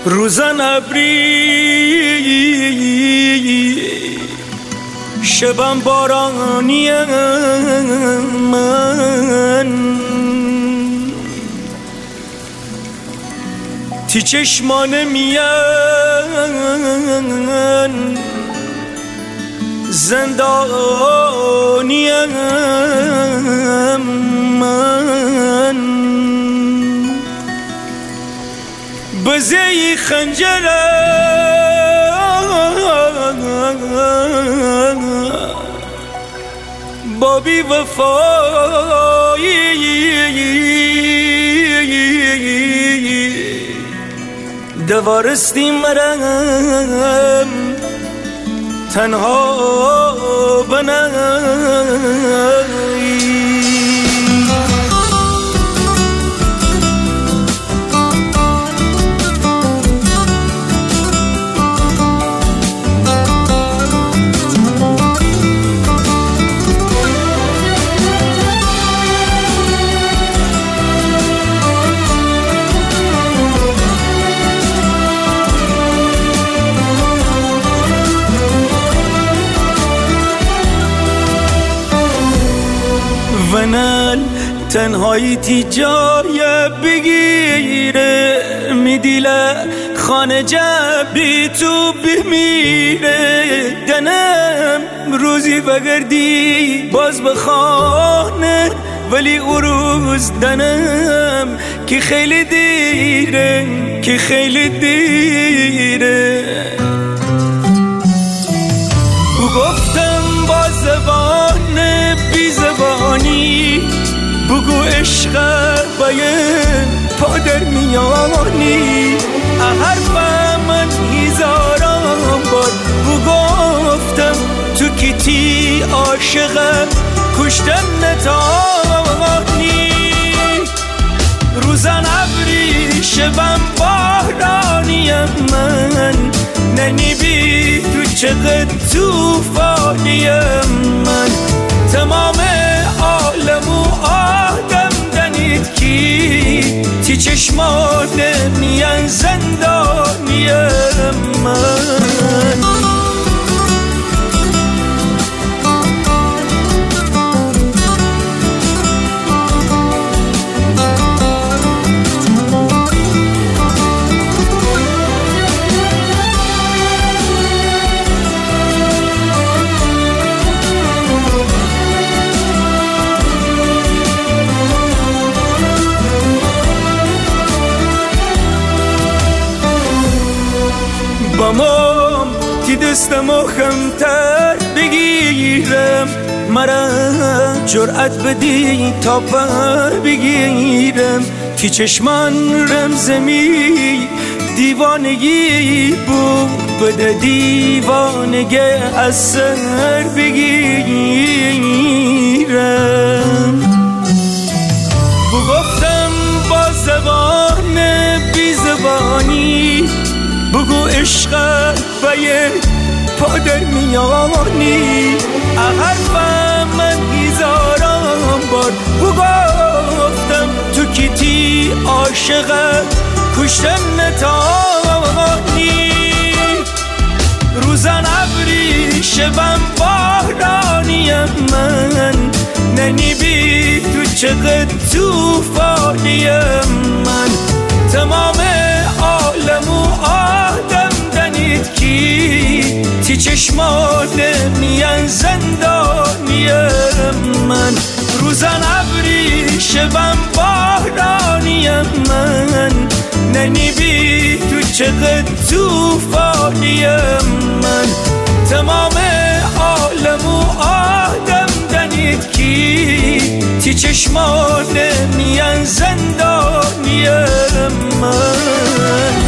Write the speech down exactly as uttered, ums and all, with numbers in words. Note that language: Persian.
روزن ابری شبم بارانی من تی چشمان میان زندانی من بزی خنجره با بی وفایی دوارستی مرم تنها بنایی ونال تنهایی تی جای بگیره میدیله خانه جبی تو بمیره دنم روزی بگردی باز بخانه ولی او روز دنم که خیلی دیره که خیلی دیره گفتم با زبان بی زبانی بگو عشق باید پادر میانی حرفم من هزاران بار بگفتم تو کیتی عاشقم کشتم نتانی روزن ابری شبم بارانیم من ننی بی تو چقدر توفانیم من تمام عالم و آدم دنید کی تی چشمان میان زندانیم من بامام تی دستمو خمتر بگیرم مرا جرأت بدی تا پر بگیرم تی چشمان رمزمی دیوانگی بود بده دیوانگی از سر بگیرم بگفتم با زبان بی زبانی بگو عشق باید پادر میانی حرفم من هزاران بار بگفتم تو کیتی عاشقم کشتم نتانی روزن ابری شبم بارانیم من ننی بی تو چقدر توفانیم من تمام عالم و آدم دنید کی تی چشمان میان زندانیم من روزن ابری شبم بارانیم من ننی بی تو چقدر توفانیم من تمام عالم و آدم دنید کی تی چشمان میان زندانیم من